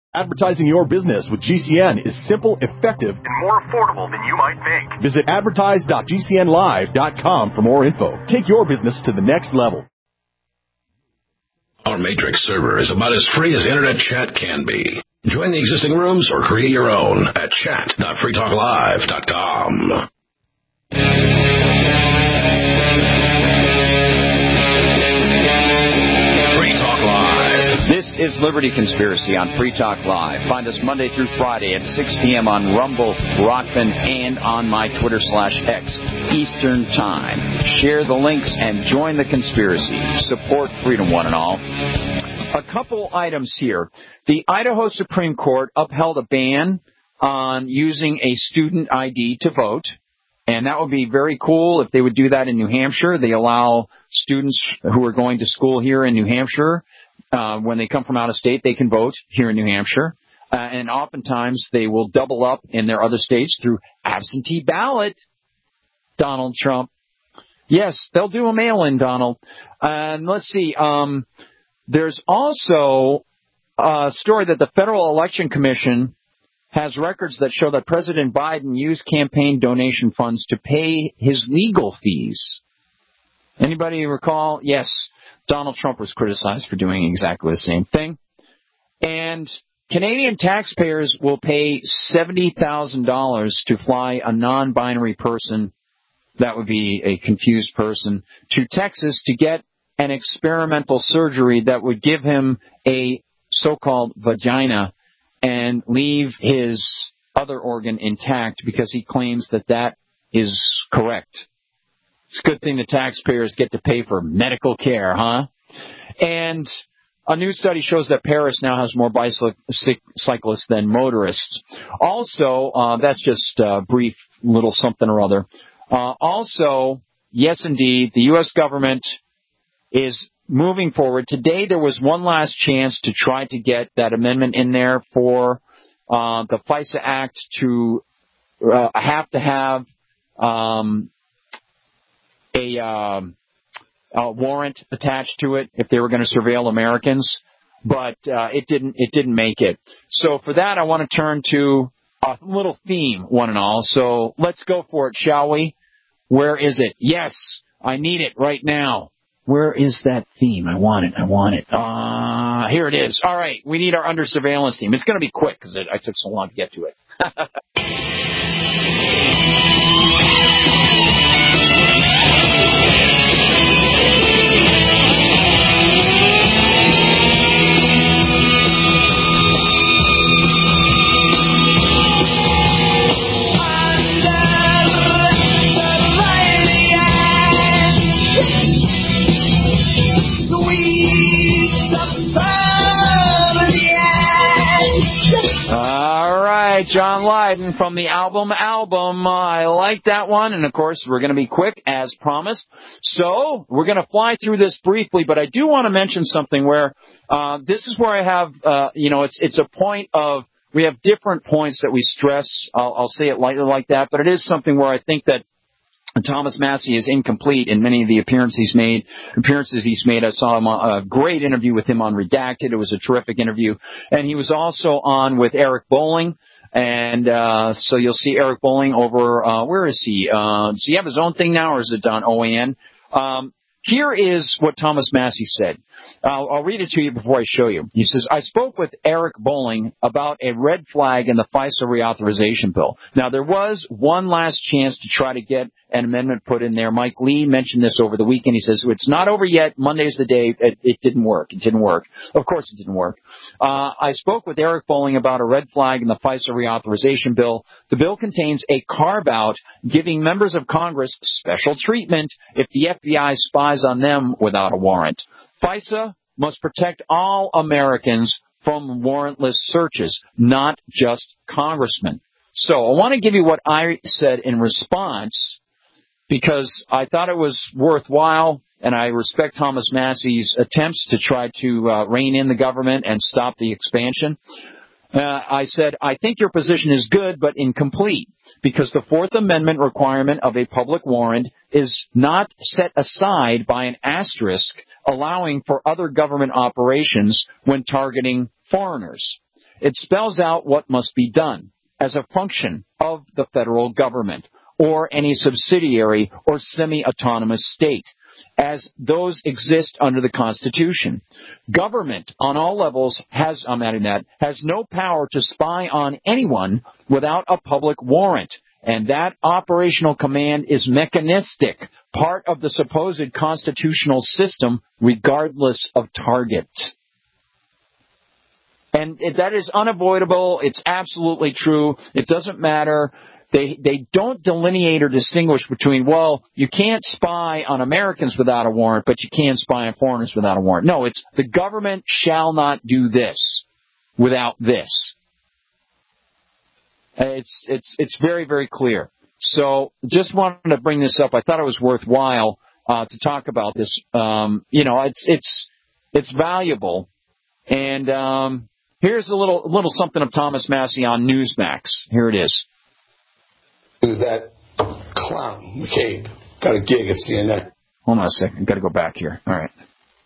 Advertising your business with GCN is simple, effective, and more affordable than you might think. Visit advertise.gcnlive.com for more info. Take your business to the next level. Our Matrix server is about as free as internet chat can be. Join the existing rooms or create your own at chat.freetalklive.com. This is Liberty Conspiracy on Free Talk Live. Find us Monday through Friday at 6 p.m. on Rumble, Rockfin, and on my Twitter/X Eastern Time. Share the links and join the conspiracy. Support freedom, one and all. A couple items here. The Idaho Supreme Court upheld a ban on using a student ID to vote. And that would be very cool if they would do that in New Hampshire. They allow students who are going to school here in New Hampshire, when they come from out of state, they can vote here in New Hampshire. And oftentimes they will double up in their other states through absentee ballot, Donald Trump. Yes, they'll do a mail-in, Donald. And let's see. There's also a story that the Federal Election Commission has records that show that President Biden used campaign donation funds to pay his legal fees. Anybody recall? Yes. Donald Trump was criticized for doing exactly the same thing. And Canadian taxpayers will pay $70,000 to fly a non-binary person, that would be a confused person, to Texas to get an experimental surgery that would give him a so-called vagina and leave his other organ intact because he claims that that is correct. It's a good thing the taxpayers get to pay for medical care, huh? And a new study shows that Paris now has more bicyclists than motorists. Also, that's just a brief little something or other. Also, yes, indeed, the U.S. government is moving forward. Today there was one last chance to try to get that amendment in there for the FISA Act to have to have a warrant attached to it if they were going to surveil Americans, but it didn't make it. So for that, I want to turn to a little theme, one and all. So let's go for it, shall we? Where is it? Yes, I need it right now. Where is that theme? I want it. Here it is. All right, we need our under surveillance theme. It's going to be quick because I took so long to get to it. John Lydon from the album. I like that one. And, of course, we're going to be quick, as promised. So we're going to fly through this briefly, but I do want to mention something where this is where I have, it's a point of we have different points that we stress. I'll say it lightly like that, but it is something where I think that Thomas Massie is incomplete in many of the appearances he's made. I saw him a great interview with him on Redacted. It was a terrific interview. And he was also on with Eric Bolling. And so you'll see Eric Bolling over, where is he? Does he have his own thing now, or is it on OAN? Here is what Thomas Massie said. I'll read it to you before I show you. He says, I spoke with Eric Bolling about a red flag in the FISA reauthorization bill. Now, there was one last chance to try to get an amendment put in there. Mike Lee mentioned this over the weekend. He says, it's not over yet. Monday's the day. It didn't work. It didn't work. Of course it didn't work. I spoke with Eric Bolling about a red flag in the FISA reauthorization bill. The bill contains a carve-out giving members of Congress special treatment if the FBI spies on them without a warrant. FISA must protect all Americans from warrantless searches, not just congressmen. So I want to give you what I said in response because I thought it was worthwhile, and I respect Thomas Massie's attempts to try to rein in the government and stop the expansion. I said, I think your position is good but incomplete because the Fourth Amendment requirement of a public warrant is not set aside by an asterisk allowing for other government operations when targeting foreigners. it spells out what must be done as a function of the federal government or any subsidiary or semi-autonomous state, as those exist under the Constitution. Government on all levels has no power to spy on anyone without a public warrant, and that operational command is mechanistic, part of the supposed constitutional system, regardless of target. And that is unavoidable. It's absolutely true. It doesn't matter. They don't delineate or distinguish between, well, you can't spy on Americans without a warrant, but you can spy on foreigners without a warrant. No, it's the government shall not do this without this. It's very, very clear. So just wanted to bring this up. I thought it was worthwhile to talk about this. It's valuable. And here's a little something of Thomas Massie on Newsmax. Here it is. Is that clown McCabe got a gig at CNN? Hold on a second. Got to go back here. All right.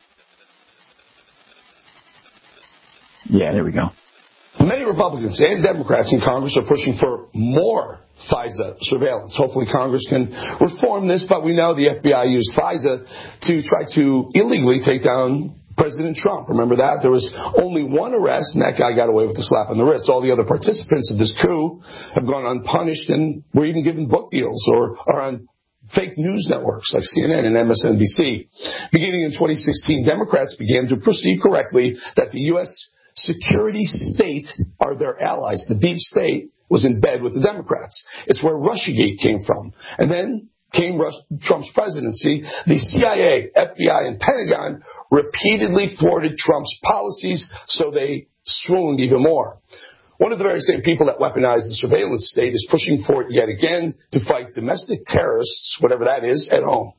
Yeah, there we go. Many Republicans and Democrats in Congress are pushing for more FISA surveillance. Hopefully Congress can reform this, but we know the FBI used FISA to try to illegally take down President Trump. Remember that? There was only one arrest, and that guy got away with a slap on the wrist. All the other participants of this coup have gone unpunished and were even given book deals or are on fake news networks like CNN and MSNBC. Beginning in 2016, Democrats began to perceive correctly that the U.S. security state are their allies. The deep state was in bed with the Democrats. It's where Russiagate came from. And then came Trump's presidency. The CIA, FBI, and Pentagon repeatedly thwarted Trump's policies, so they swooned even more. One of the very same people that weaponized the surveillance state is pushing for it yet again to fight domestic terrorists, whatever that is, at home.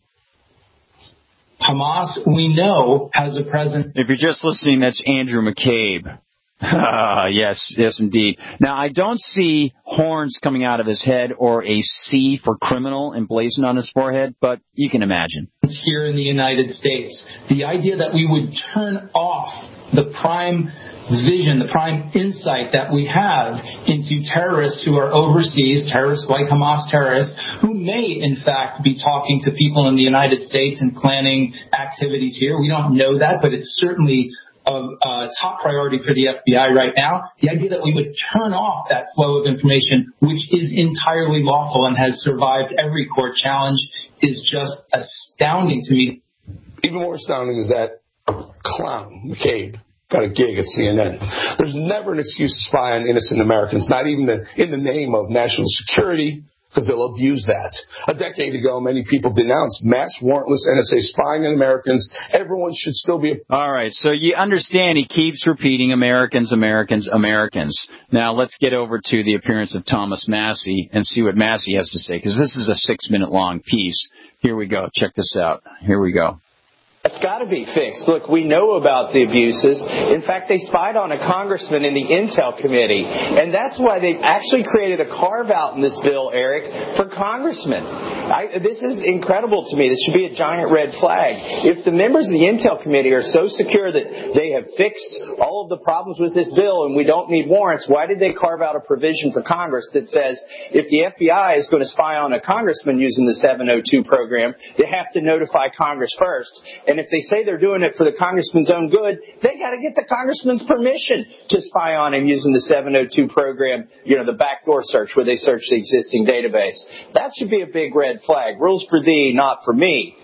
Hamas, we know, has a presence. If you're just listening, that's Andrew McCabe. Yes, indeed. Now, I don't see horns coming out of his head or a C for criminal emblazoned on his forehead, but you can imagine. Here in the United States, the idea that we would turn off the prime vision, the prime insight that we have into terrorists who are overseas, terrorists like Hamas terrorists, who may, in fact, be talking to people in the United States and planning activities here. We don't know that, but it's certainly a top priority for the FBI right now. The idea that we would turn off that flow of information, which is entirely lawful and has survived every court challenge, is just astounding to me. Even more astounding is that clown McCabe got a gig at CNN. There's never an excuse to spy on innocent Americans, not even in the name of national security, because they'll abuse that. A decade ago, many people denounced mass warrantless NSA spying on Americans. Everyone should still be... All right, so you understand he keeps repeating Americans, Americans, Americans. Now let's get over to the appearance of Thomas Massie and see what Massie has to say, because this is a 6-minute-long piece. Here we go. Check this out. Here we go. It's got to be fixed. Look, we know about the abuses. In fact, they spied on a congressman in the Intel Committee. And that's why they actually created a carve-out in this bill, Eric, for congressmen. This is incredible to me. This should be a giant red flag. If the members of the Intel Committee are so secure that they have fixed all of the problems with this bill and we don't need warrants, why did they carve out a provision for Congress that says if the FBI is going to spy on a congressman using the 702 program, they have to notify Congress first? And if they say they're doing it for the congressman's own good, they got to get the congressman's permission to spy on him using the 702 program, the backdoor search where they search the existing database. That should be a big red flag. Rules for thee, not for me.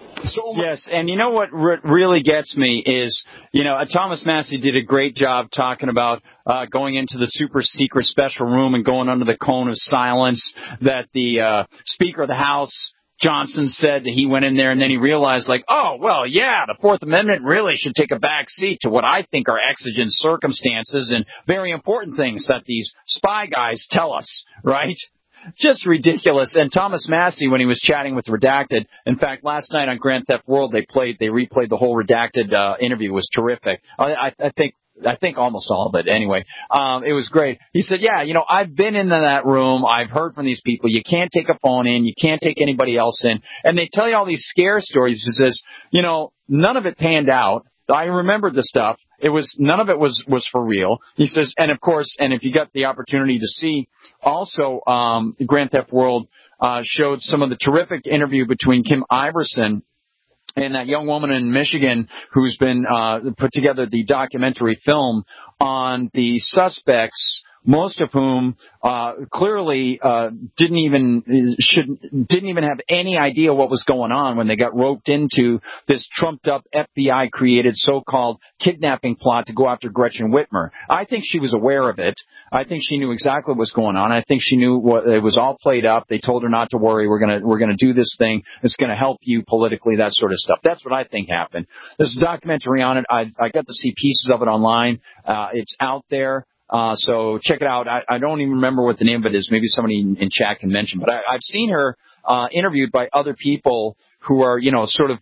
Yes, and you know what really gets me is, Thomas Massie did a great job talking about going into the super secret special room and going under the cone of silence that the Speaker of the House, Johnson, said that he went in there and then he realized, the Fourth Amendment really should take a back seat to what I think are exigent circumstances and very important things that these spy guys tell us, right? Just ridiculous. And Thomas Massie, when he was chatting with Redacted, in fact, last night on Grand Theft World, they replayed the whole Redacted interview. It was terrific. I think almost all of it anyway. It was great. He said, I've been into that room. I've heard from these people. You can't take a phone in. You can't take anybody else in. And they tell you all these scare stories. He says, none of it panned out. I remembered the stuff. None of it was for real. He says, and of course, and if you got the opportunity to see, also, Grand Theft World showed some of the terrific interview between Kim Iverson and that young woman in Michigan who's been put together the documentary film on the suspects, most of whom clearly didn't even have any idea what was going on when they got roped into this trumped-up FBI-created so-called kidnapping plot to go after Gretchen Whitmer. I think she was aware of it. I think she knew exactly what was going on. I think she knew it was all played up. They told her not to worry. We're gonna do this thing. It's gonna help you politically, that sort of stuff. That's what I think happened. There's a documentary on it. I got to see pieces of it online. It's out there. So check it out. I don't even remember what the name of it is. Maybe somebody in chat can mention. But I've seen her interviewed by other people who are, sort of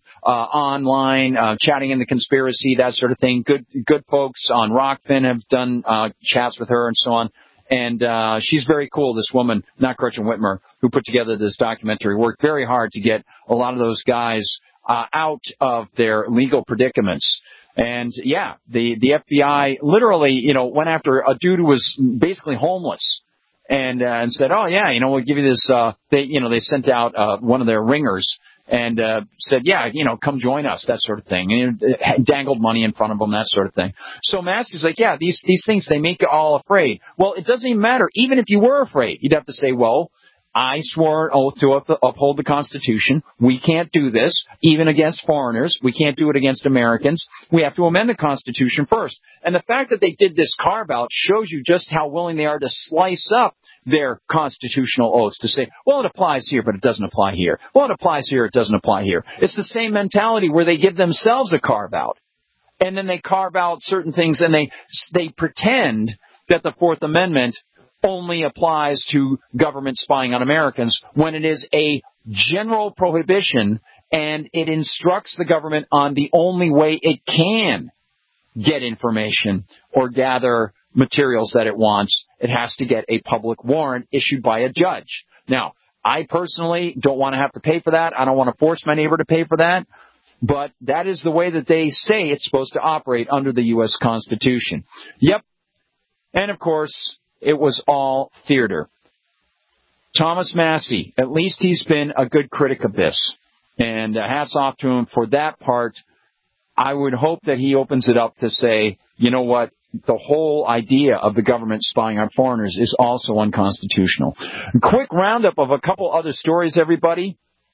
online, chatting in the conspiracy, that sort of thing. Good folks on Rockfin have done chats with her and so on. And she's very cool, this woman, not Gretchen Whitmer, who put together this documentary. Worked very hard to get a lot of those guys out of their legal predicaments. And yeah, the FBI literally, went after a dude who was basically homeless and said, oh yeah, we'll give you this, they sent out, one of their ringers and, said, yeah, come join us, that sort of thing. And dangled money in front of them, that sort of thing. So Massey's like, yeah, these things, they make you all afraid. Well, it doesn't even matter. Even if you were afraid, you'd have to say, well, I swore an oath to uphold the Constitution. We can't do this, even against foreigners. We can't do it against Americans. We have to amend the Constitution first. And the fact that they did this carve-out shows you just how willing they are to slice up their constitutional oaths to say, well, it applies here, but it doesn't apply here. Well, it applies here, it doesn't apply here. It's the same mentality where they give themselves a carve-out. And then they carve out certain things and they pretend that the Fourth Amendment only applies to government spying on Americans when it is a general prohibition and it instructs the government on the only way it can get information or gather materials that it wants. It has to get a public warrant issued by a judge. Now, I personally don't want to have to pay for that. I don't want to force my neighbor to pay for that. But that is the way that they say it's supposed to operate under the U.S. Constitution. Yep. And, of course, it was all theater. Thomas Massie, at least he's been a good critic of this. And hats off to him for that part. I would hope that he opens it up to say, you know what, the whole idea of the government spying on foreigners is also unconstitutional. A quick roundup of a couple other stories, everybody.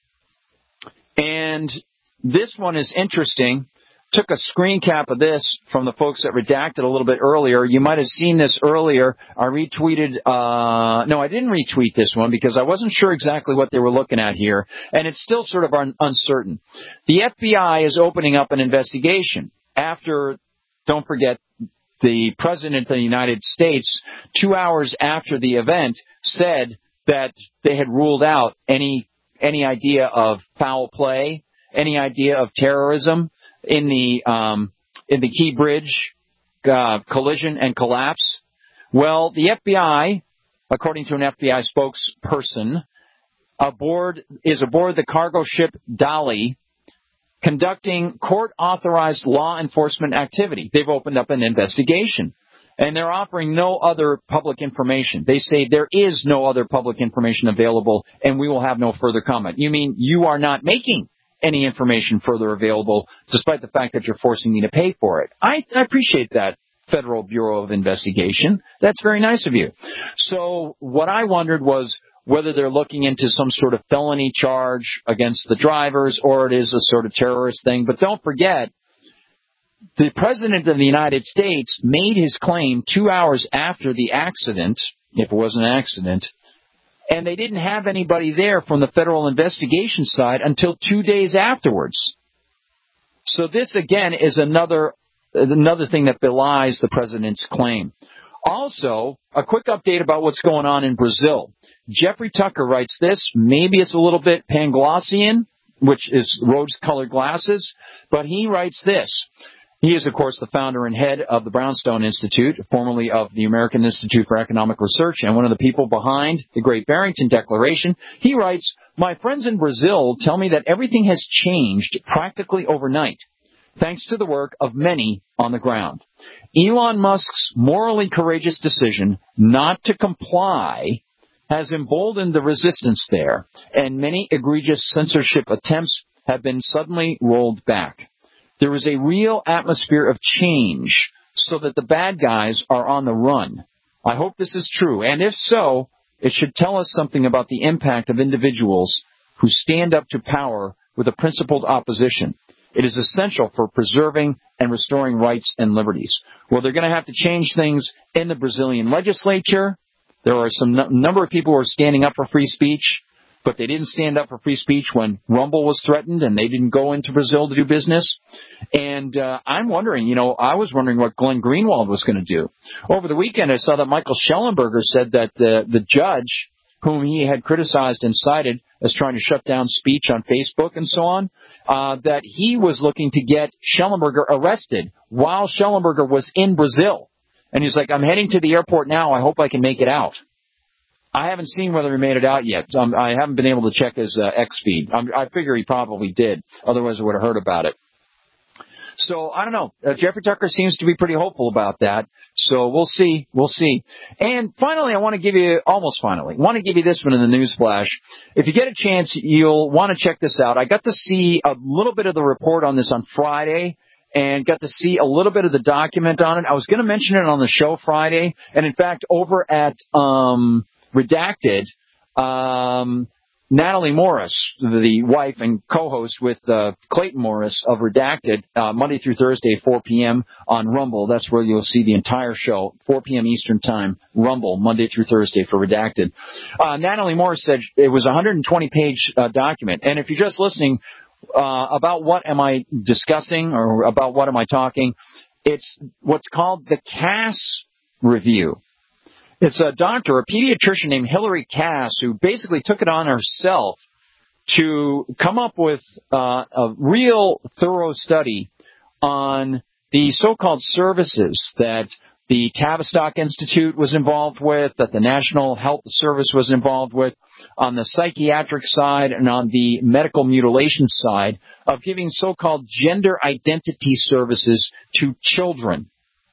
And this one is interesting. Took a screen cap of this from the folks that redacted a little bit earlier. You might have seen this earlier. I retweeted, no, I didn't retweet this one because I wasn't sure exactly what they were looking at here. And it's still sort of uncertain. The FBI is opening up an investigation after, don't forget, the President of the United States, 2 hours after the event, said that they had ruled out any idea of foul play, any idea of terrorism in the Key Bridge collision and collapse. Well, the FBI, according to an FBI spokesperson, is aboard the cargo ship Dali, conducting court-authorized law enforcement activity. They've opened up an investigation, and they're offering no other public information. They say there is no other public information available, and we will have no further comment. You mean you are not making any information further available, despite the fact that you're forcing me to pay for it? I appreciate that, Federal Bureau of Investigation. That's very nice of you. So what I wondered was whether they're looking into some sort of felony charge against the drivers or it is a sort of terrorist thing. But don't forget, the President of the United States made his claim 2 hours after the accident, if it was an accident, and they didn't have anybody there from the federal investigation side until 2 days afterwards. So this, again, is another thing that belies the president's claim. Also, a quick update about what's going on in Brazil. Jeffrey Tucker writes this. Maybe it's a little bit Panglossian, which is rose-colored glasses, but he writes this. He is, of course, the founder and head of the Brownstone Institute, formerly of the American Institute for Economic Research, and one of the people behind the Great Barrington Declaration. He writes, "My friends in Brazil tell me that everything has changed practically overnight. thanks to the work of many on the ground. Elon Musk's morally courageous decision not to comply has emboldened the resistance there, and many egregious censorship attempts have been suddenly rolled back. There is a real atmosphere of change so that the bad guys are on the run. I hope this is true, and if so, it should tell us something about the impact of individuals who stand up to power with a principled opposition. It is essential for preserving and restoring rights and liberties. Well, they're going to have to change things in the Brazilian legislature. There are some number of people who are standing up for free speech, but they didn't stand up for free speech when Rumble was threatened, and they didn't go into Brazil to do business. And I'm wondering, I was wondering what Glenn Greenwald was going to do. Over the weekend, I saw that Michael Schellenberger said that the judge, whom he had criticized and cited as trying to shut down speech on Facebook and so on, that he was looking to get Schellenberger arrested while Schellenberger was in Brazil. And he's like, I'm heading to the airport now. I hope I can make it out. I haven't seen whether he made it out yet. I haven't been able to check his X feed. I figure he probably did. Otherwise, I would have heard about it. So, I don't know. Jeffrey Tucker seems to be pretty hopeful about that. So, we'll see. We'll see. And finally, I want to give you this one in the news flash. If you get a chance, you'll want to check this out. I got to see a little bit of the report on this on Friday, and got to see a little bit of the document on it. I was going to mention it on the show Friday, and in fact, over at Redacted, Natalie Morris, the wife and co-host with Clayton Morris of Redacted, Monday through Thursday, 4 p.m. on Rumble. That's where you'll see the entire show, 4 p.m. Eastern Time, Rumble, Monday through Thursday for Redacted. Natalie Morris said it was a 120-page document, and if you're just listening, about what am I discussing or about what am I talking? It's what's called the Cass Review. It's a doctor, a pediatrician named Hillary Cass, who basically took it on herself to come up with a real thorough study on the so-called services that the Tavistock Institute was involved with, that the National Health Service was involved with, on the psychiatric side and on the medical mutilation side of giving so-called gender identity services to children.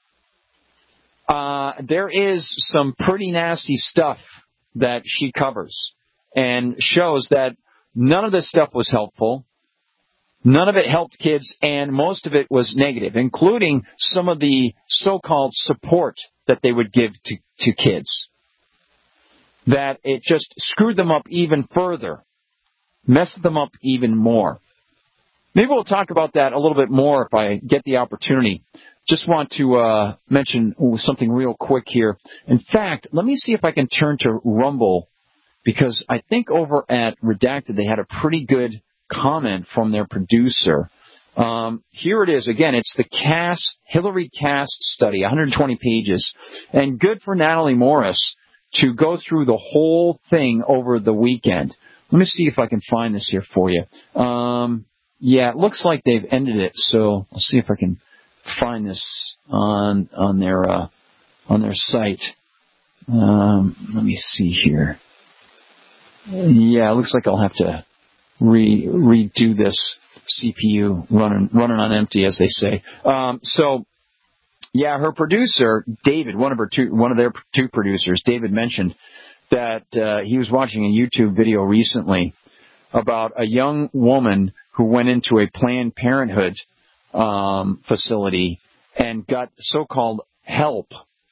There is some pretty nasty stuff that she covers and shows that none of this stuff was helpful. None of it helped kids, and most of it was negative, including some of the so-called support that they would give to kids. That it just screwed them up even further, messed them up even more. Maybe we'll talk about that a little bit more if I get the opportunity. Just want to mention something real quick here. In fact, let me see if I can turn to Rumble, because I think over at Redacted they had a pretty good comment from their producer. Here it is. Again, it's the Hillary Cass study, 120 pages. And good for Natalie Morris to go through the whole thing over the weekend. Let me see if I can find this here for you. Yeah, it looks like they've ended it, so I'll see if I can find this on their site. Let me see here. Yeah, it looks like I'll have to redo this CPU running on empty, as they say. So, yeah, her producer, David, one of their two producers, David, mentioned that he was watching a YouTube video recently about a young woman who went into a Planned Parenthood facility and got so-called help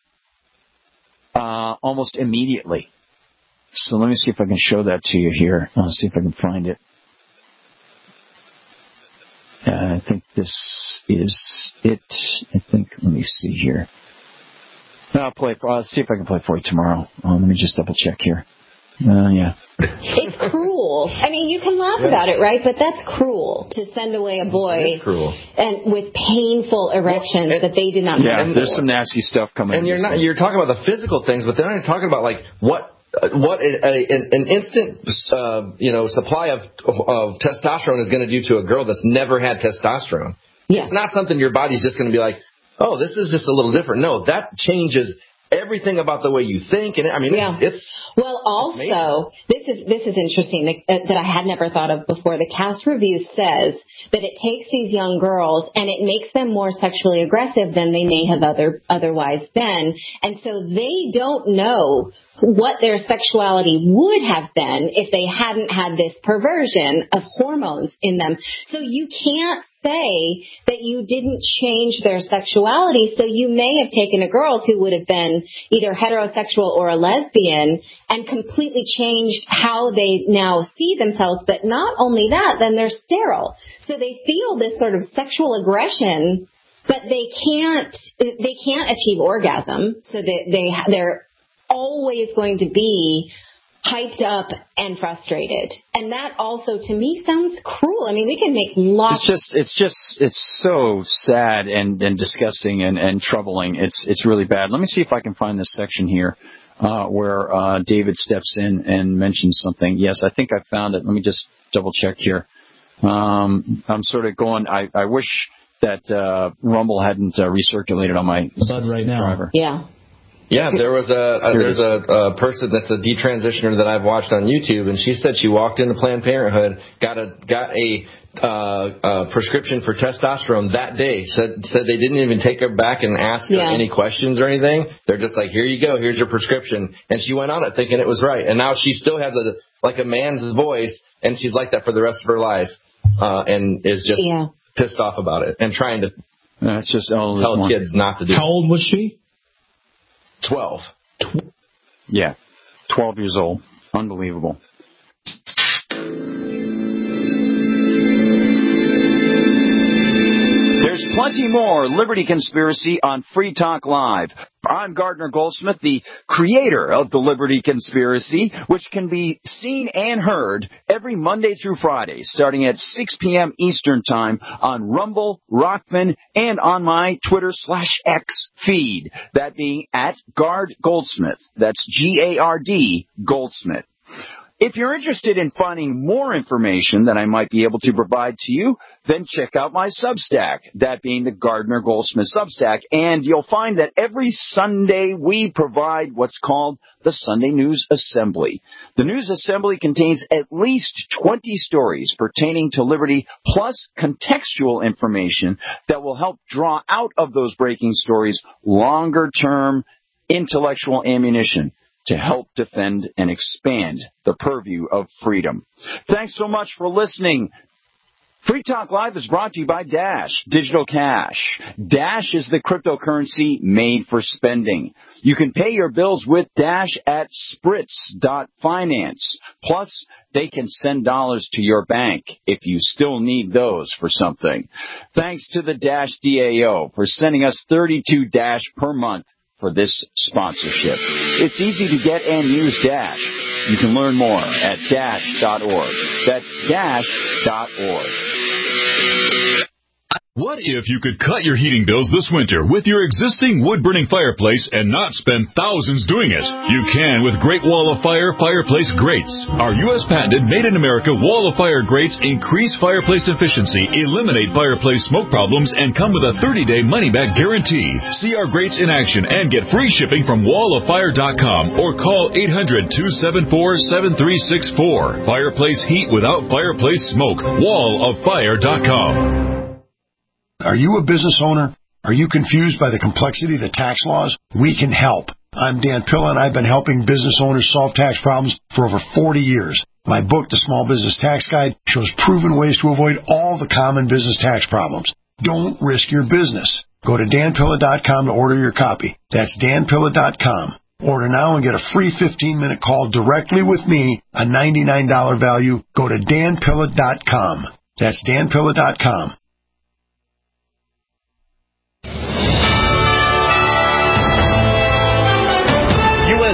almost immediately. So let me see if I can show that to you here. I'll see if I can find it. I think this is it. Let me see here. I'll see if I can play for you tomorrow. Let me just double check here. Yeah. It's cruel. I mean, you can laugh about it, right? But that's cruel to send away a boy and with painful erections that they did not know. Yeah, there's some nasty stuff coming. And you're talking about the physical things, but they're not talking about like what an instant supply of testosterone is going to do to a girl that's never had testosterone. Yeah. It's not something your body's just going to be like, oh, this is just a little different. No, that changes everything about the way you think. And I mean, it's well, also, this is interesting that I had never thought of before. The Cass Review says that it takes these young girls and it makes them more sexually aggressive than they may have otherwise been. And so they don't know what their sexuality would have been if they hadn't had this perversion of hormones in them. So you can't say that you didn't change their sexuality. So you may have taken a girl who would have been either heterosexual or a lesbian and completely changed how they now see themselves. But not only that, then they're sterile. So they feel this sort of sexual aggression, but they can't achieve orgasm. So they're always going to be hyped up and frustrated. And that also, to me, sounds cruel. I mean, we can make lots. It's so sad and disgusting and troubling. It's really bad. Let me see if I can find this section here where David steps in and mentions something. Yes, I think I found it. Let me just double check here. I'm sort of going, I wish that Rumble hadn't recirculated on my right now. Driver. Yeah. Yeah, there's a person that's a detransitioner that I've watched on YouTube, and she said she walked into Planned Parenthood, got a prescription for testosterone that day. Said they didn't even take her back and ask her any questions or anything. They're just like, here you go, here's your prescription, and she went on it thinking it was right. And now she still has a man's voice, and she's like that for the rest of her life, and is just pissed off about it and trying to tell kids not to do it. How old was she? 12. Yeah, 12 years old. Unbelievable. There's plenty more Liberty Conspiracy on Free Talk Live. I'm Gardner Goldsmith, the creator of the Liberty Conspiracy, which can be seen and heard every Monday through Friday, starting at 6 p.m. Eastern Time on Rumble, Rockfin, and on my Twitter/X feed, that being at Gard Goldsmith. That's G-A-R-D Goldsmith. If you're interested in finding more information that I might be able to provide to you, then check out my Substack, that being the Gardner Goldsmith Substack, and you'll find that every Sunday we provide what's called the Sunday News Assembly. The News Assembly contains at least 20 stories pertaining to liberty, plus contextual information that will help draw out of those breaking stories longer-term intellectual ammunition to help defend and expand the purview of freedom. Thanks so much for listening. Free Talk Live is brought to you by Dash Digital Cash. Dash is the cryptocurrency made for spending. You can pay your bills with Dash at Spritz.finance. Plus, they can send dollars to your bank if you still need those for something. Thanks to the Dash DAO for sending us 32 Dash per month for this sponsorship. It's easy to get and use Dash. You can learn more at dash.org. That's dash.org. What if you could cut your heating bills this winter with your existing wood-burning fireplace and not spend thousands doing it? You can with Great Wall of Fire fireplace grates. Our U.S. patented made-in-America Wall of Fire grates increase fireplace efficiency, eliminate fireplace smoke problems, and come with a 30-day money-back guarantee. See our grates in action and get free shipping from walloffire.com or call 800-274-7364. Fireplace heat without fireplace smoke. walloffire.com. Are you a business owner? Are you confused by the complexity of the tax laws? We can help. I'm Dan Pilla, and I've been helping business owners solve tax problems for over 40 years. My book, The Small Business Tax Guide, shows proven ways to avoid all the common business tax problems. Don't risk your business. Go to danpilla.com to order your copy. That's danpilla.com. Order now and get a free 15-minute call directly with me, a $99 value. Go to danpilla.com. That's danpilla.com.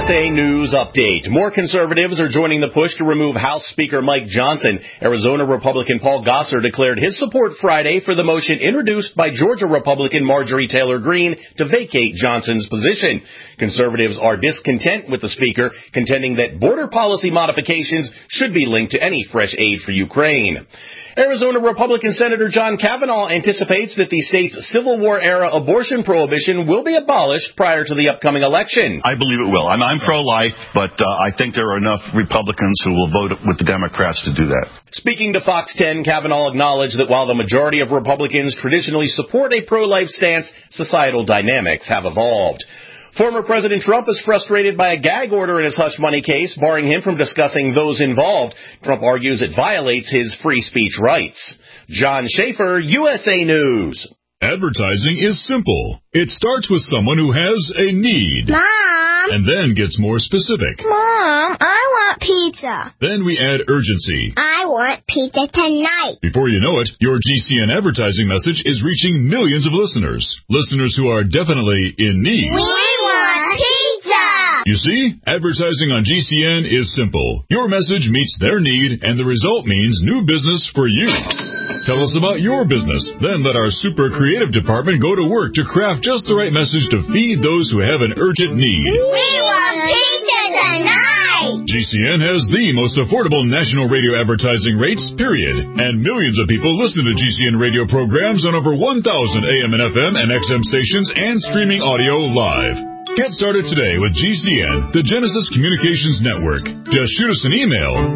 USA News Update. More conservatives are joining the push to remove House Speaker Mike Johnson. Arizona Republican Paul Gosar declared his support Friday for the motion introduced by Georgia Republican Marjorie Taylor Greene to vacate Johnson's position. Conservatives are discontent with the speaker, contending that border policy modifications should be linked to any fresh aid for Ukraine. Arizona Republican Senator John Kavanaugh anticipates that the state's Civil War-era abortion prohibition will be abolished prior to the upcoming election. I believe it will. I'm pro-life, but I think there are enough Republicans who will vote with the Democrats to do that. Speaking to Fox 10, Kavanaugh acknowledged that while the majority of Republicans traditionally support a pro-life stance, societal dynamics have evolved. Former President Trump is frustrated by a gag order in his hush money case, barring him from discussing those involved. Trump argues it violates his free speech rights. John Schaefer, USA News. Advertising is simple. It starts with someone who has a need. Mom! And then gets more specific. Mom, I want pizza. Then we add urgency. I want pizza tonight. Before you know it, your GCN advertising message is reaching millions of listeners. Listeners who are definitely in need. We want pizza! You see, advertising on GCN is simple. Your message meets their need, and the result means new business for you. Tell us about your business. Then let our super creative department go to work to craft just the right message to feed those who have an urgent need. We want pizza tonight! GCN has the most affordable national radio advertising rates, period. And millions of people listen to GCN radio programs on over 1,000 AM and FM and XM stations and streaming audio live. Get started today with GCN, the Genesis Communications Network. Just shoot us an email,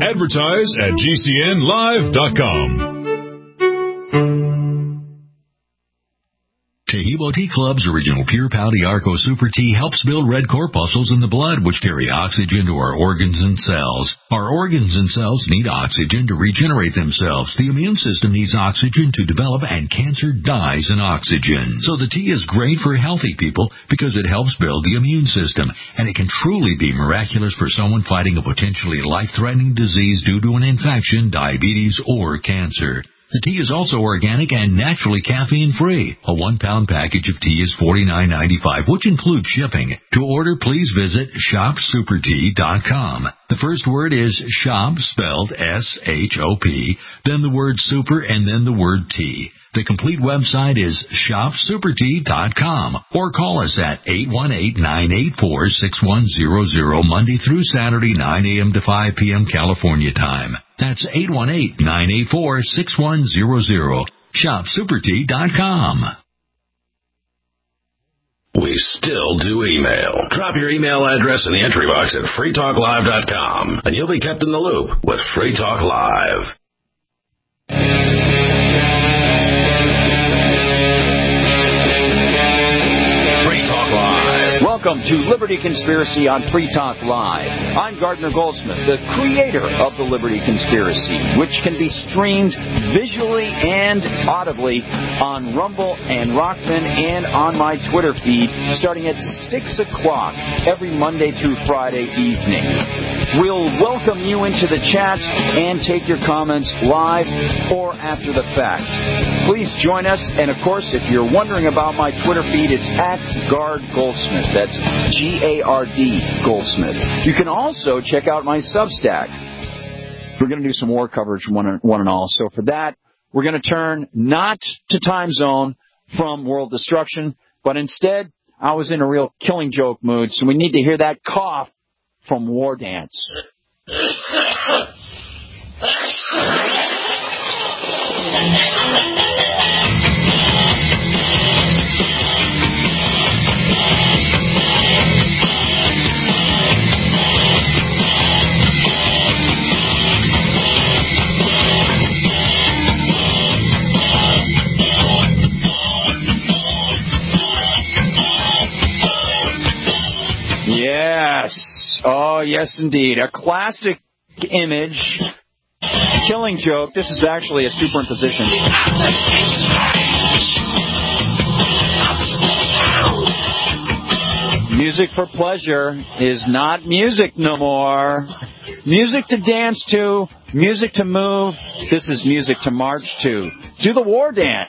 advertise@gcnlive.com. Tahibo Tea Club's original Pure Pau Arco Super Tea helps build red corpuscles in the blood, which carry oxygen to our organs and cells. Our organs and cells need oxygen to regenerate themselves. The immune system needs oxygen to develop, and cancer dies in oxygen. So the tea is great for healthy people because it helps build the immune system, and it can truly be miraculous for someone fighting a potentially life-threatening disease due to an infection, diabetes, or cancer. The tea is also organic and naturally caffeine-free. A 1-pound package of tea is $49.95, which includes shipping. To order, please visit shopsupertea.com. The first word is shop, spelled S-H-O-P, then the word super, and then the word tea. The complete website is shopsupertea.com, or call us at 818-984-6100 Monday through Saturday, 9 a.m. to 5 p.m. California time. That's 818-984-6100. Shopsupertea.com. We still do email. Drop your email address in the entry box at freetalklive.com, and you'll be kept in the loop with Free Talk Live. Welcome to Liberty Conspiracy on Free Talk Live. I'm Gardner Goldsmith, the creator of the Liberty Conspiracy, which can be streamed visually and audibly on Rumble and Rockfin and on my Twitter feed starting at 6 o'clock every Monday through Friday evening. We'll welcome you into the chat and take your comments live or after the fact. Please join us, and of course, if you're wondering about my Twitter feed, it's at Gard Goldsmith. That's G-A-R-D Goldsmith. You can also check out my Substack. We're going to do some war coverage, one and all. So for that, we're going to turn not to time zone from world destruction, but instead, I was in a real killing joke mood, so we need to hear that cough from War Dance. Yes. Oh, yes, indeed. A classic image. Killing joke. This is actually a superimposition. Music for pleasure is not music no more. Music to dance to, music to move. This is music to march to. Do the war dance.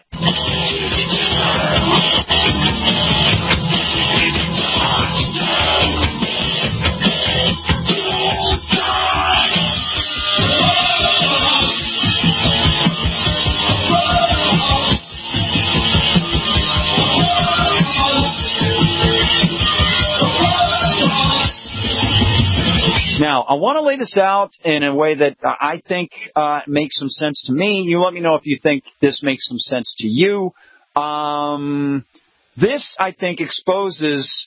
Now, I want to lay this out in a way that I think makes some sense to me. You let me know if you think this makes some sense to you. This, I think, exposes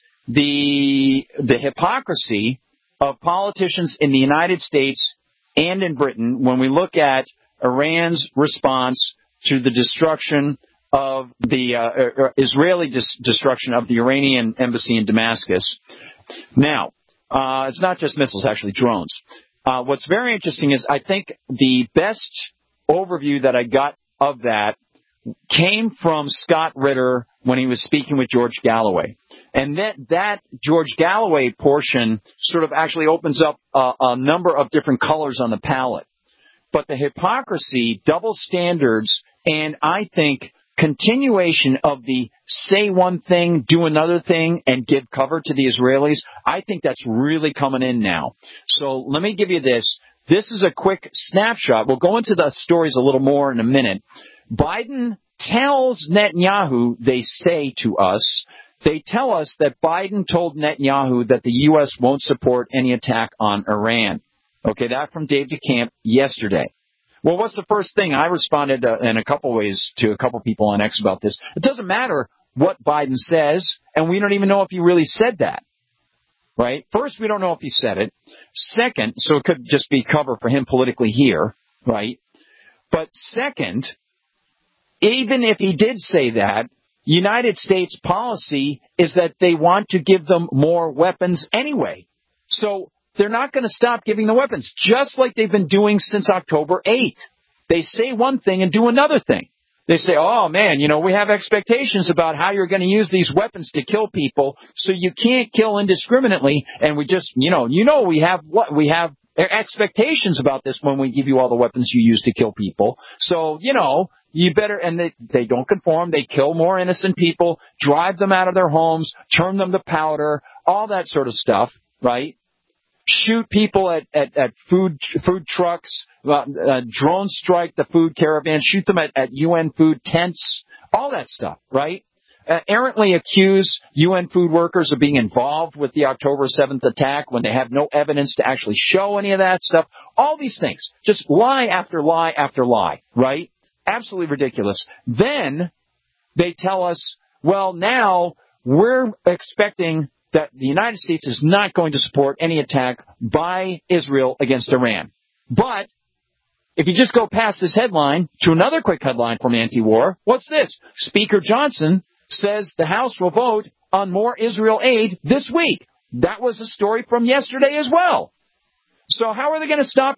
the hypocrisy of politicians in the United States and in Britain when we look at Iran's response to the destruction of the Israeli destruction of the Iranian embassy in Damascus. Now, it's not just missiles, actually drones. What's very interesting is I think the best overview that I got of that came from Scott Ritter when he was speaking with George Galloway. And that George Galloway portion sort of actually opens up a number of different colors on the palette. But the hypocrisy, double standards, and I think continuation of the say one thing, do another thing, and give cover to the Israelis, I think that's really coming in now. So let me give you this. This is a quick snapshot. We'll go into the stories a little more in a minute. Biden tells Netanyahu, they say to us, they tell us that Biden told Netanyahu that the U.S. won't support any attack on Iran. Okay, that from Dave DeCamp yesterday. Well, what's the first thing? I responded in a couple ways to a couple people on X about this. It doesn't matter what Biden says, and we don't even know if he really said that. Right? First, we don't know if he said it. Second, so it could just be cover for him politically here, right? But second, even if he did say that, United States policy is that they want to give them more weapons anyway. So they're not going to stop giving the weapons, just like they've been doing since October 8th. They say one thing and do another thing. They say, oh, man, we have expectations about how you're going to use these weapons to kill people, so you can't kill indiscriminately. And we just, we have expectations about this when we give you all the weapons you use to kill people. So, you better, and they don't conform. They kill more innocent people, drive them out of their homes, turn them to powder, all that sort of stuff, right? Shoot people at food trucks, drone strike the food caravan, shoot them at UN food tents, all that stuff, right? Errantly accuse UN food workers of being involved with the October 7th attack when they have no evidence to actually show any of that stuff. All these things. Just lie after lie after lie, right? Absolutely ridiculous. Then they tell us, well, now we're expecting that the United States is not going to support any attack by Israel against Iran. But if you just go past this headline to another quick headline from Anti-War, what's this? Speaker Johnson says the House will vote on more Israel aid this week. That was a story from yesterday as well. So how are they going to stop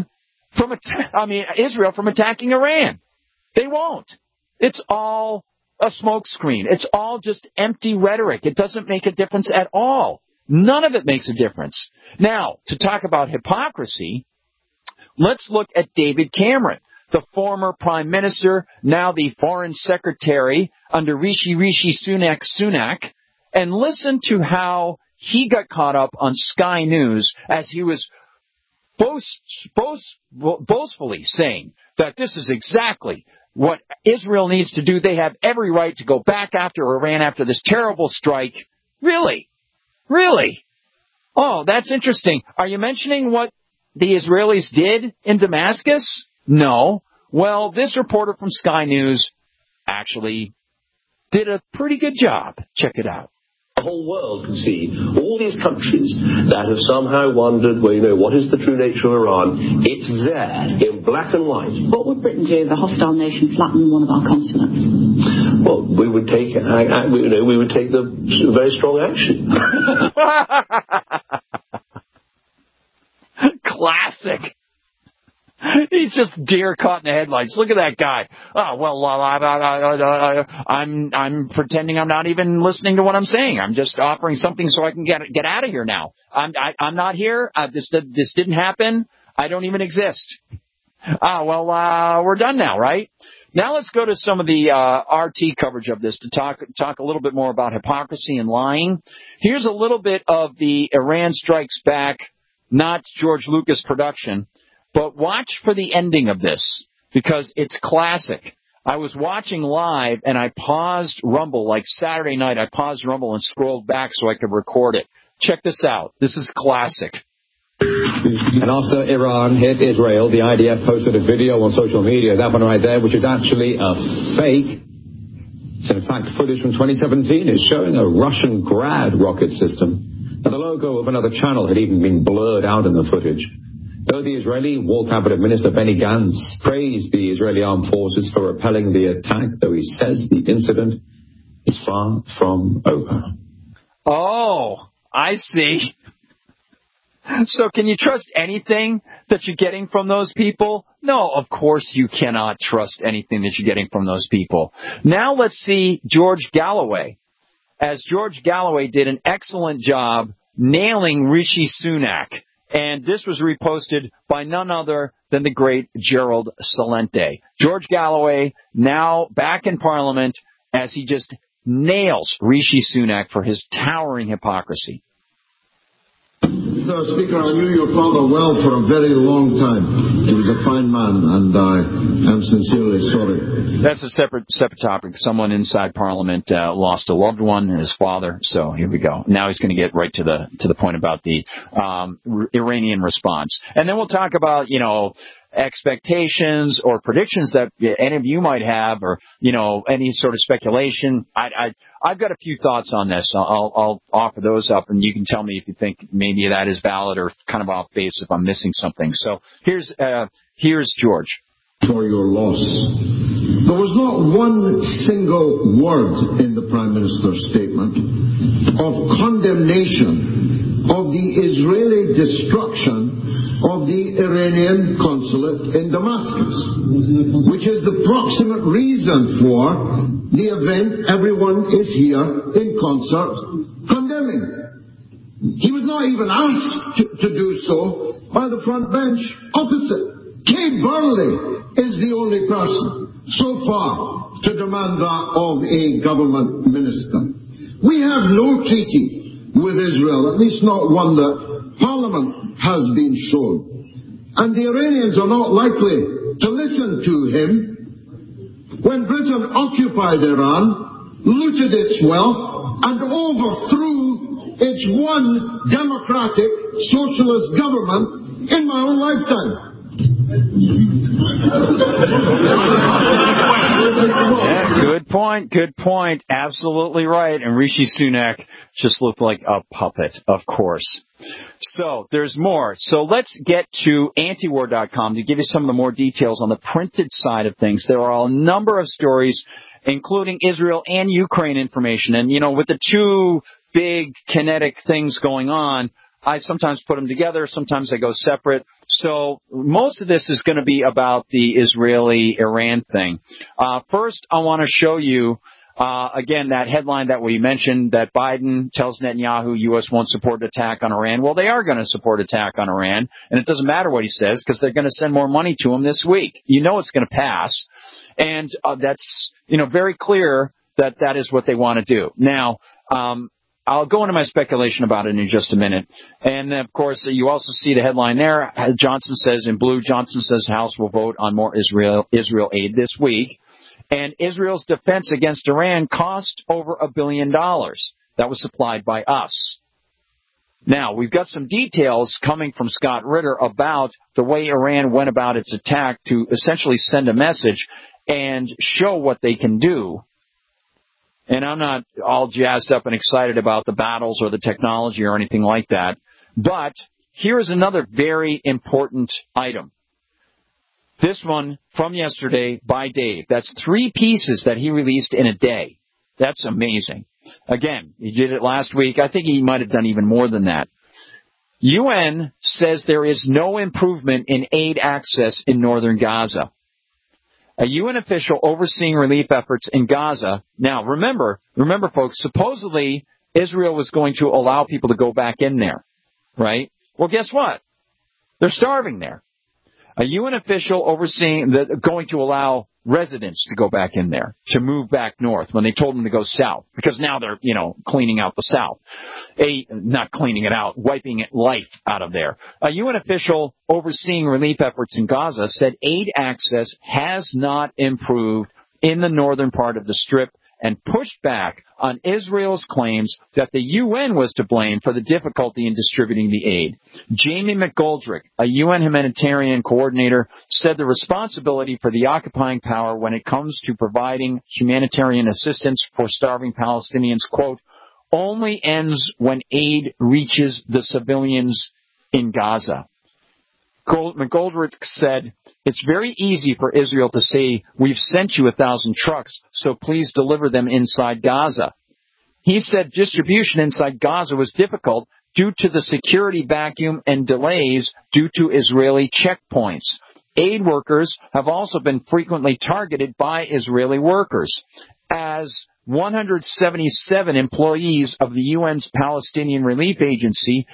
Israel from attacking Iran? They won't. It's all a smokescreen. It's all just empty rhetoric. It doesn't make a difference at all. None of it makes a difference. Now, to talk about hypocrisy, let's look at David Cameron, the former prime minister, now the foreign secretary under Rishi Sunak, and listen to how he got caught up on Sky News as he was boastfully saying that this is exactly what Israel needs to do. They have every right to go back after Iran after this terrible strike. Really? Really? Oh, that's interesting. Are you mentioning what the Israelis did in Damascus? No. Well, this reporter from Sky News actually did a pretty good job. Check it out. The whole world can see all these countries that have somehow wondered, well, what is the true nature of Iran? It's there in black and white. What would Britain do if a hostile nation flattened one of our continents? Well, we would take the very strong action. Classic. He's just deer caught in the headlights. Look at that guy. Oh, well, I'm pretending I'm not even listening to what I'm saying. I'm just offering something so I can get out of here now. I'm not here. This didn't happen. I don't even exist. We're done now, right? Now let's go to some of the RT coverage of this to talk a little bit more about hypocrisy and lying. Here's a little bit of the Iran Strikes Back, not George Lucas production. But watch for the ending of this, because it's classic. I was watching live, and I paused Rumble, like Saturday night. I paused Rumble and scrolled back so I could record it. Check this out. This is classic. And after Iran hit Israel, the IDF posted a video on social media, that one right there, which is actually a fake. It's in fact footage from 2017. It's showing a Russian Grad rocket system. And the logo of another channel had even been blurred out in the footage. Though the Israeli War Cabinet Minister Benny Gantz praised the Israeli armed forces for repelling the attack, though he says the incident is far from over. Oh, I see. So can you trust anything that you're getting from those people? No, of course you cannot trust anything that you're getting from those people. Now let's see George Galloway. As George Galloway did an excellent job nailing Rishi Sunak. And this was reposted by none other than the great Gerald Celente. George Galloway now back in Parliament as he just nails Rishi Sunak for his towering hypocrisy. Mr. Speaker, I knew your father well for a very long time. He was a fine man, and I am sincerely sorry. That's a separate topic. Someone inside Parliament lost a loved one, his father. So here we go. Now he's going to get right to the point about the Iranian response, and then we'll talk about expectations or predictions that any of you might have, or any sort of speculation. I've got a few thoughts on this. I'll offer those up, and you can tell me if you think maybe that is valid or kind of off base if I'm missing something. So here's George. For your loss. There was not one single word in the Prime Minister's statement of condemnation of the Israeli destruction of the Iranian consulate in Damascus, which is the proximate reason for the event everyone is here in concert condemning. He was not even asked to do so by the front bench opposite. Kay Burley is the only person so far to demand that of a government minister. We have no treaty with Israel, at least not one that Parliament has been shown. And the Iranians are not likely to listen to him. When Britain occupied Iran, looted its wealth, and overthrew its one democratic socialist government in my own lifetime. Yeah, good point. Absolutely right. And Rishi Sunak just looked like a puppet, of course. So there's more. So let's get to antiwar.com to give you some of the more details on the printed side of things. There are a number of stories, including Israel and Ukraine information. And, with the two big kinetic things going on, I sometimes put them together, sometimes they go separate. So most of this is going to be about the Israeli-Iran thing. First, I want to show you, again, that headline that we mentioned, that Biden tells Netanyahu U.S. won't support an attack on Iran. Well, they are going to support an attack on Iran, and it doesn't matter what he says because they're going to send more money to him this week. It's going to pass, and that's very clear that is what they want to do. Now, I'll go into my speculation about it in just a minute. And, of course, you also see the headline there. Johnson says, in blue, Johnson says House will vote on more Israel aid this week. And Israel's defense against Iran cost over $1 billion. That was supplied by us. Now, we've got some details coming from Scott Ritter about the way Iran went about its attack to essentially send a message and show what they can do. And I'm not all jazzed up and excited about the battles or the technology or anything like that. But here is another very important item. This one from yesterday by Dave. That's 3 pieces that he released in a day. That's amazing. Again, he did it last week. I think he might have done even more than that. UN says there is no improvement in aid access in northern Gaza. A UN official overseeing relief efforts in Gaza. Now, remember, folks, supposedly Israel was going to allow people to go back in there, right? Well, guess what? They're starving there. A UN official going to allow residents to go back in there, to move back north when they told them to go south, because now they're, cleaning out the south. Not cleaning it out, wiping life out of there. A UN official overseeing relief efforts in Gaza said aid access has not improved in the northern part of the Strip and pushed back on Israel's claims that the UN was to blame for the difficulty in distributing the aid. Jamie McGoldrick, a UN humanitarian coordinator, said the responsibility for the occupying power when it comes to providing humanitarian assistance for starving Palestinians, quote, only ends when aid reaches the civilians in Gaza. McGoldrick said, it's very easy for Israel to say, we've sent you 1,000 trucks, so please deliver them inside Gaza. He said distribution inside Gaza was difficult due to the security vacuum and delays due to Israeli checkpoints. Aid workers have also been frequently targeted by Israeli workers, as 177 employees of the UN's Palestinian Relief Agency,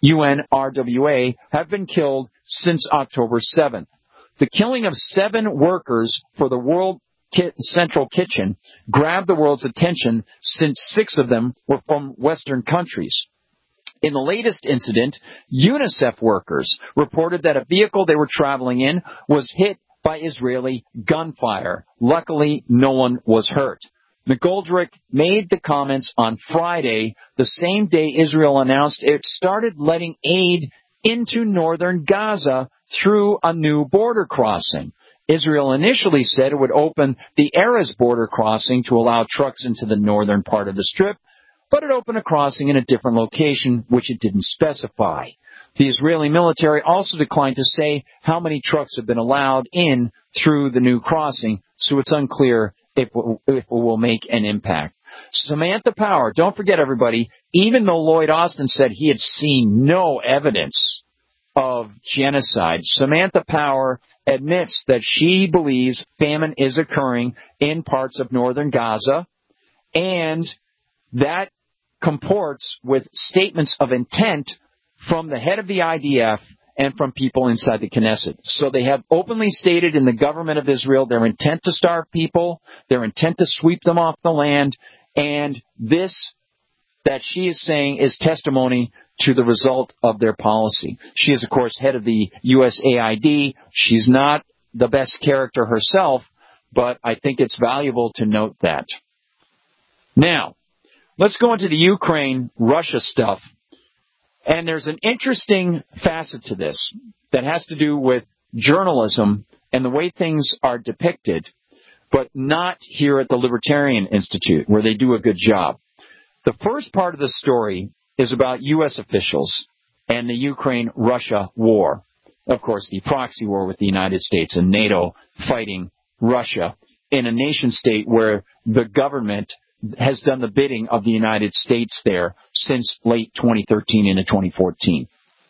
UNRWA, have been killed since October 7th. The killing of 7 workers for the World Central Kitchen grabbed the world's attention since 6 of them were from Western countries. In the latest incident, UNICEF workers reported that a vehicle they were traveling in was hit by Israeli gunfire. Luckily, no one was hurt. McGoldrick made the comments on Friday, the same day Israel announced it started letting aid into northern Gaza through a new border crossing. Israel initially said it would open the Erez border crossing to allow trucks into the northern part of the Strip, but it opened a crossing in a different location, which it didn't specify. The Israeli military also declined to say how many trucks have been allowed in through the new crossing, so it's unclear if it will make an impact. Samantha Power, don't forget everybody, even though Lloyd Austin said he had seen no evidence of genocide, Samantha Power admits that she believes famine is occurring in parts of northern Gaza, and that comports with statements of intent from the head of the IDF and from people inside the Knesset. So they have openly stated in the government of Israel their intent to starve people, their intent to sweep them off the land, and this that she is saying is testimony to the result of their policy. She is, of course, head of the USAID. She's not the best character herself, but I think it's valuable to note that. Now, let's go into the Ukraine-Russia stuff. And there's an interesting facet to this that has to do with journalism and the way things are depicted, but not here at the Libertarian Institute, where they do a good job. The first part of the story is about U.S. officials and the Ukraine-Russia war. Of course, the proxy war with the United States and NATO fighting Russia in a nation-state where the government has done the bidding of the United States there since late 2013 into 2014.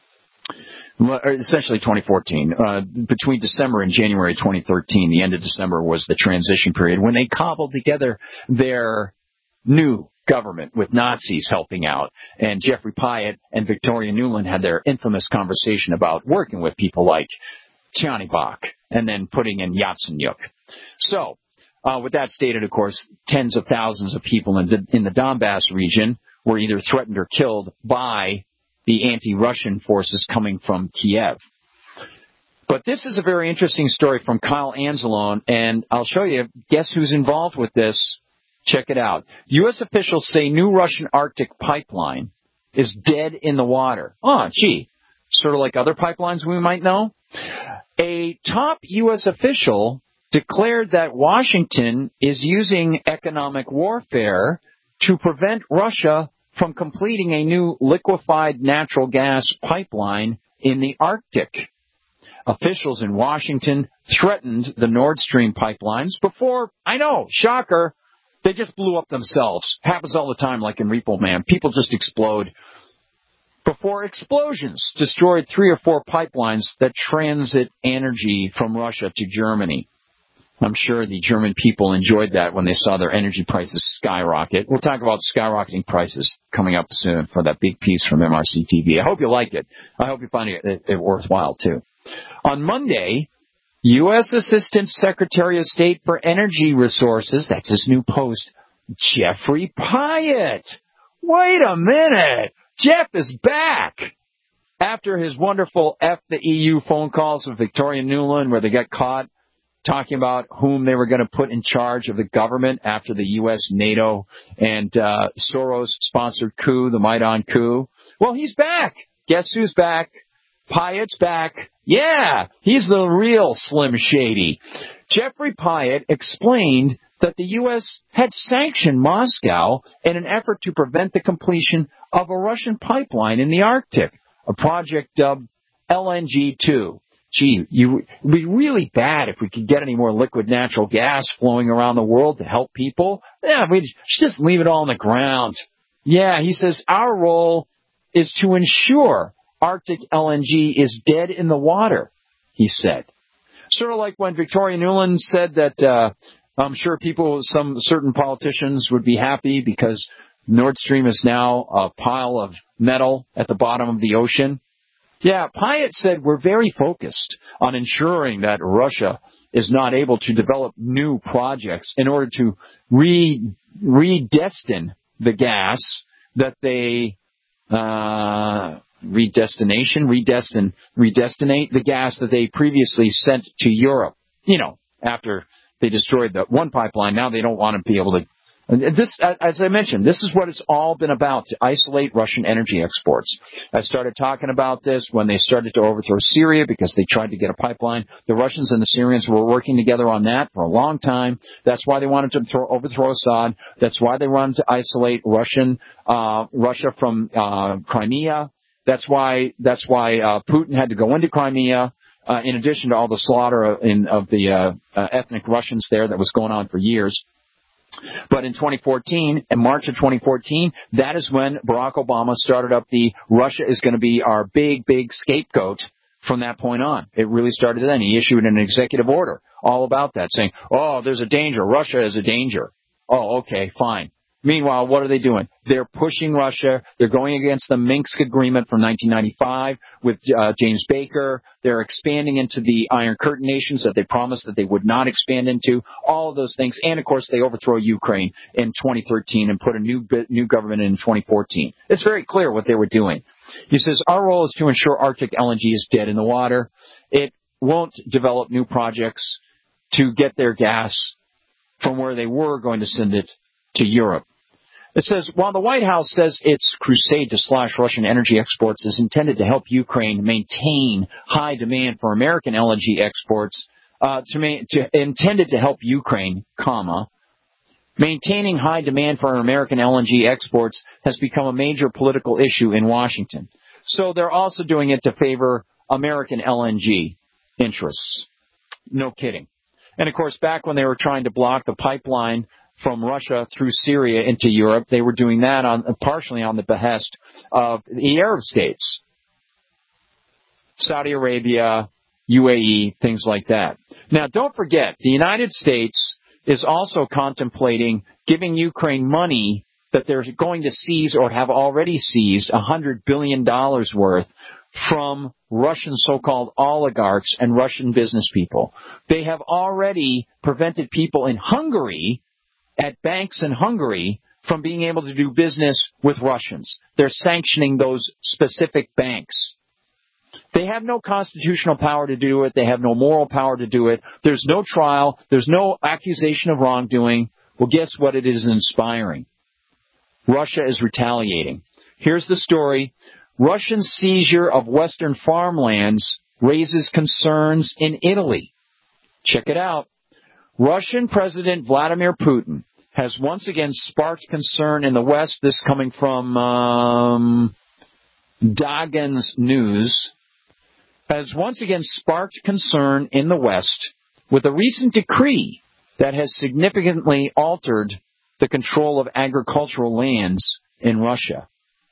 Essentially 2014. Between December and January 2013, the end of December was the transition period when they cobbled together their new government with Nazis helping out. And Jeffrey Pyatt and Victoria Nuland had their infamous conversation about working with people like Tiani Bach and then putting in Yatsenyuk. So, with that stated, of course, tens of thousands of people in the Donbass region were either threatened or killed by the anti-Russian forces coming from Kiev. But this is a very interesting story from Kyle Anzalone, and I'll show you. Guess who's involved with this? Check it out. U.S. officials say new Russian Arctic pipeline is dead in the water. Oh, gee. Sort of like other pipelines we might know. A top U.S. official declared that Washington is using economic warfare to prevent Russia from completing a new liquefied natural gas pipeline in the Arctic. Officials in Washington threatened the Nord Stream pipelines before, I know, shocker, they just blew up themselves. Happens all the time like in Repo Man. People just explode. Before explosions destroyed 3 or 4 pipelines that transit energy from Russia to Germany. I'm sure the German people enjoyed that when they saw their energy prices skyrocket. We'll talk about skyrocketing prices coming up soon for that big piece from MRC TV. I hope you like it. I hope you find it worthwhile, too. On Monday, U.S. Assistant Secretary of State for Energy Resources, that's his new post, Jeffrey Pyatt. Wait a minute. Jeff is back. After his wonderful F the EU phone calls with Victoria Nuland where they got caught talking about whom they were going to put in charge of the government after the U.S., NATO, and Soros-sponsored coup, the Maidan coup. Well, he's back. Guess who's back? Pyatt's back. Yeah, he's the real Slim Shady. Jeffrey Pyatt explained that the U.S. had sanctioned Moscow in an effort to prevent the completion of a Russian pipeline in the Arctic, a project dubbed LNG-2. Gee, it would be really bad if we could get any more liquid natural gas flowing around the world to help people. Yeah, we should just leave it all on the ground. Yeah, he says our role is to ensure Arctic LNG is dead in the water, he said. Sort of like when Victoria Nuland said that I'm sure some certain politicians would be happy because Nord Stream is now a pile of metal at the bottom of the ocean. Yeah, Pyatt said we're very focused on ensuring that Russia is not able to develop new projects in order to redestinate the gas that they redestinate the gas that they previously sent to Europe. You know, after they destroyed the one pipeline, now they don't want to be able to. This, as I mentioned, this is what it's all been about, to isolate Russian energy exports. I started talking about this when they started to overthrow Syria because they tried to get a pipeline. The Russians and the Syrians were working together on that for a long time. That's why they wanted to overthrow Assad. That's why they wanted to isolate Russia from Crimea. That's why Putin had to go into Crimea. In addition to all the slaughter of the ethnic Russians there that was going on for years. But in 2014, in March of 2014, that is when Barack Obama started up the Russia is going to be our big, big scapegoat from that point on. It really started then. He issued an executive order all about that, saying, oh, there's a danger. Russia is a danger. Oh, okay, fine. Meanwhile, what are they doing? They're pushing Russia. They're going against the Minsk Agreement from 1995 with James Baker. They're expanding into the Iron Curtain nations that they promised that they would not expand into. All of those things. And, of course, they overthrow Ukraine in 2013 and put a new government in 2014. It's very clear what they were doing. He says, our role is to ensure Arctic LNG is dead in the water. It won't develop new projects to get their gas from where they were going to send it to Europe. It says, while the White House says its crusade to slash Russian energy exports is intended to help Ukraine maintain high demand for American LNG exports, intended to help Ukraine, maintaining high demand for American LNG exports has become a major political issue in Washington. So they're also doing it to favor American LNG interests. No kidding. And, of course, back when they were trying to block the pipeline from Russia through Syria into Europe, they were doing that partially on the behest of the Arab states, Saudi Arabia, UAE, things like that. Now, don't forget, the United States is also contemplating giving Ukraine money that they're going to seize or have already seized $100 billion worth from Russian so-called oligarchs and Russian business people. They have already prevented people in Hungary, at banks in Hungary, from being able to do business with Russians. They're sanctioning those specific banks. They have no constitutional power to do it. They have no moral power to do it. There's no trial. There's no accusation of wrongdoing. Well, guess what it is inspiring? Russia is retaliating. Here's the story. Russian seizure of Western farmlands raises concerns in Italy. Check it out. Russian President Vladimir Putin has once again sparked concern in the West. This coming from Dagens News. Has once again sparked concern in the West with a recent decree that has significantly altered the control of agricultural lands in Russia.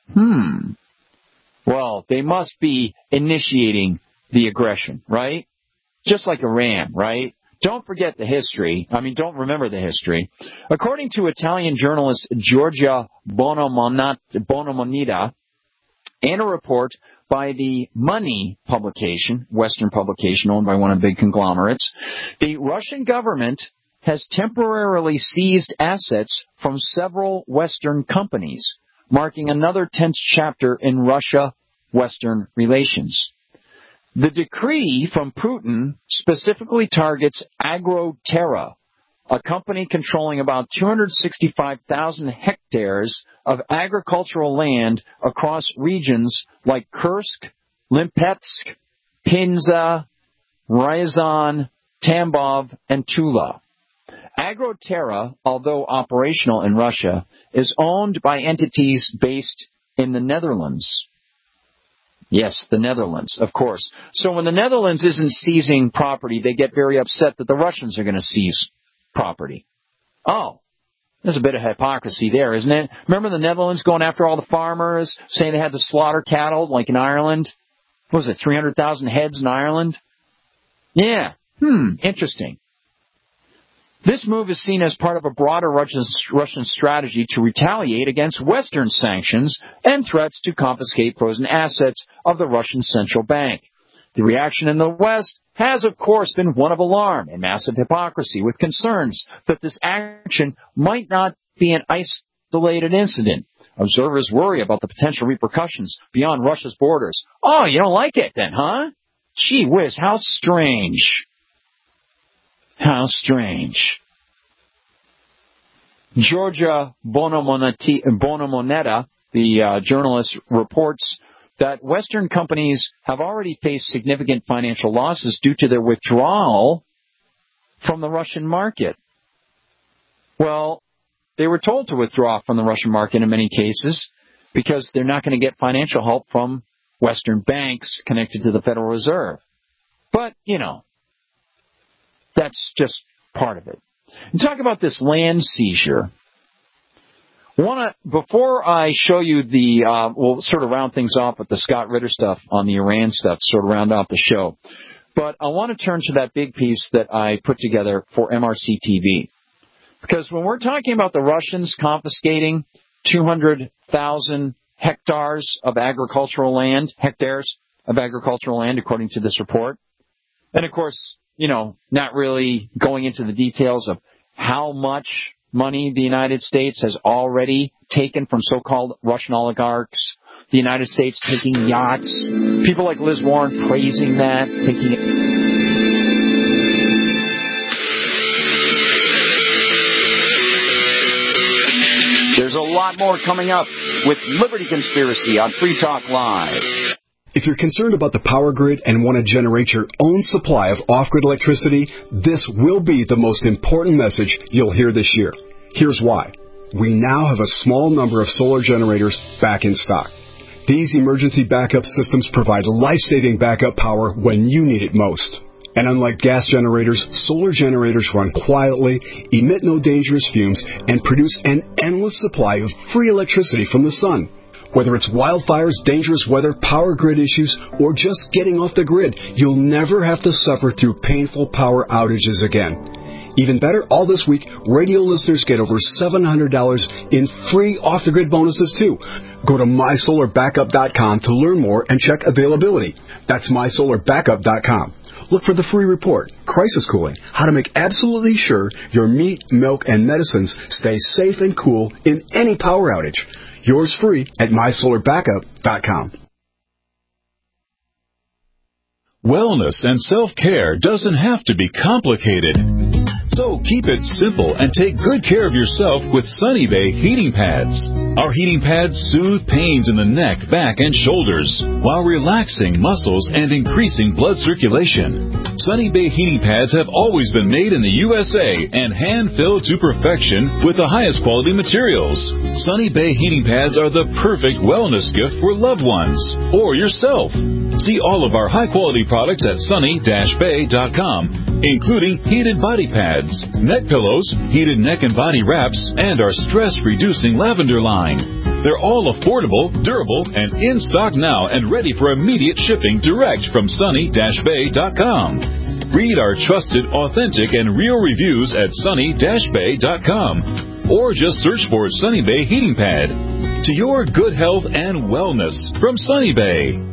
Well, they must be initiating the aggression, right? Just like Iran, right? Don't forget the history. Don't remember the history. According to Italian journalist Giorgia Bonomonida, and a report by the Money publication, Western publication owned by one of the big conglomerates, the Russian government has temporarily seized assets from several Western companies, marking another tense chapter in Russia-Western relations. The decree from Putin specifically targets Agroterra, a company controlling about 265,000 hectares of agricultural land across regions like Kursk, Limpetsk, Penza, Ryazan, Tambov, and Tula. Agroterra, although operational in Russia, is owned by entities based in the Netherlands. Yes, the Netherlands, of course. So when the Netherlands isn't seizing property, they get very upset that the Russians are going to seize property. Oh, there's a bit of hypocrisy there, isn't it? Remember the Netherlands going after all the farmers, saying they had to slaughter cattle, like in Ireland? What was it, 300,000 heads in Ireland? Yeah, interesting. This move is seen as part of a broader Russian strategy to retaliate against Western sanctions and threats to confiscate frozen assets of the Russian central bank. The reaction in the West has, of course, been one of alarm and massive hypocrisy, with concerns that this action might not be an isolated incident. Observers worry about the potential repercussions beyond Russia's borders. Oh, you don't like it then, huh? Gee whiz, how strange. How strange. Georgia Bonomoneta, the journalist, reports that Western companies have already faced significant financial losses due to their withdrawal from the Russian market. Well, they were told to withdraw from the Russian market in many cases because they're not going to get financial help from Western banks connected to the Federal Reserve. But, that's just part of it. And talk about this land seizure. Before I show you we'll sort of round things off with the Scott Ritter stuff on the Iran stuff, sort of round off the show. But I want to turn to that big piece that I put together for MRC TV. Because when we're talking about the Russians confiscating 200,000 hectares of agricultural land, according to this report, and of course, not really going into the details of how much money the United States has already taken from so-called Russian oligarchs, the United States taking yachts, people like Liz Warren praising that, thinking There's a lot more coming up with Liberty Conspiracy on Free Talk Live. If you're concerned about the power grid and want to generate your own supply of off-grid electricity, this will be the most important message you'll hear this year. Here's why. We now have a small number of solar generators back in stock. These emergency backup systems provide life-saving backup power when you need it most. And unlike gas generators, solar generators run quietly, emit no dangerous fumes, and produce an endless supply of free electricity from the sun. Whether it's wildfires, dangerous weather, power grid issues, or just getting off the grid, you'll never have to suffer through painful power outages again. Even better, all this week, radio listeners get over $700 in free off-the-grid bonuses, too. Go to MySolarBackup.com to learn more and check availability. That's MySolarBackup.com. Look for the free report, Crisis Cooling, how to make absolutely sure your meat, milk, and medicines stay safe and cool in any power outage. Yours free at MySolarBackup.com. Wellness and self-care doesn't have to be complicated. So keep it simple and take good care of yourself with Sunny Bay heating pads. Our heating pads soothe pains in the neck, back, and shoulders while relaxing muscles and increasing blood circulation. Sunny Bay heating pads have always been made in the USA and hand-filled to perfection with the highest quality materials. Sunny Bay heating pads are the perfect wellness gift for loved ones or yourself. See all of our high-quality products at sunny-bay.com, including heated body pads, neck pillows, heated neck and body wraps, and our stress-reducing lavender line. They're all affordable, durable, and in stock now and ready for immediate shipping direct from sunny-bay.com. Read our trusted, authentic, and real reviews at sunny-bay.com, or just search for Sunny Bay Heating Pad. To your good health and wellness from Sunny Bay.